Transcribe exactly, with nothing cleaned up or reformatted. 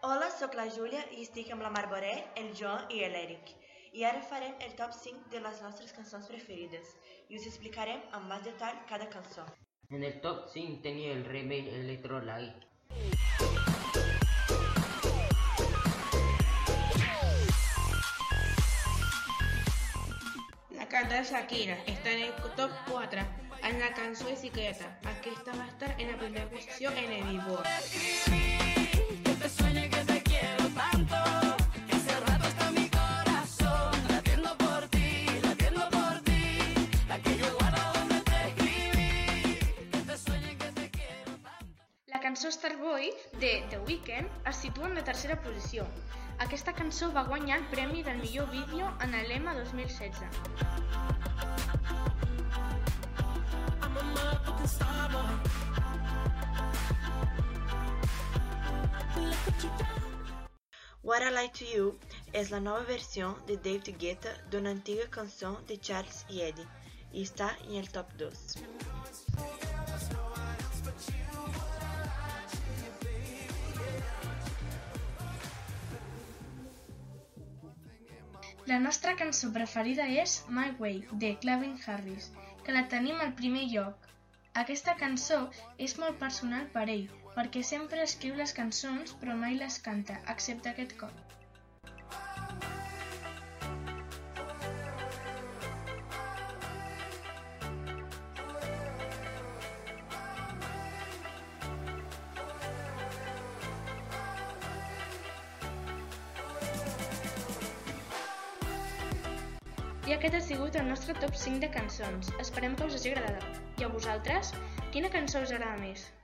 Hola, sóc la Júlia i estic amb la Mar Boré, el Joan i l'Eric. I ara farem el top cinc de les nostres cançons preferides i us explicarem amb més detall cada cançó. En el top cinc tenia el remake Electro Light. La canta Shakira está en el top cuatro, en la cançó de Secreta. Aquesta va estar en la primera posició en el Billboard. Que te sueñe que te quiero tanto, que hace rato está mi corazón latiendo por ti, latiendo por ti, la que yo guardo donde te escribí. Que te sueñe que te quiero tanto. La cançó Starboy de The Weeknd es situa en la tercera posició. Aquesta cançó va guanyar el premi del millor vídeo en l'E M A dos mil setze. What I Lie to You és la nova versió de David Guetta d'una antiga cançó de Charles i Eddie i està en el top dos. La nostra cançó preferida és My Way, de Calvin Harris, que la tenim al primer lloc. Aquesta cançó és molt personal per ell, perquè sempre escriu les cançons però mai les canta, excepte aquest cop. I aquest ha sigut el nostre top cinc de cançons. Esperem que us hagi agradat. I a vosaltres? Quina cançó us agrada més?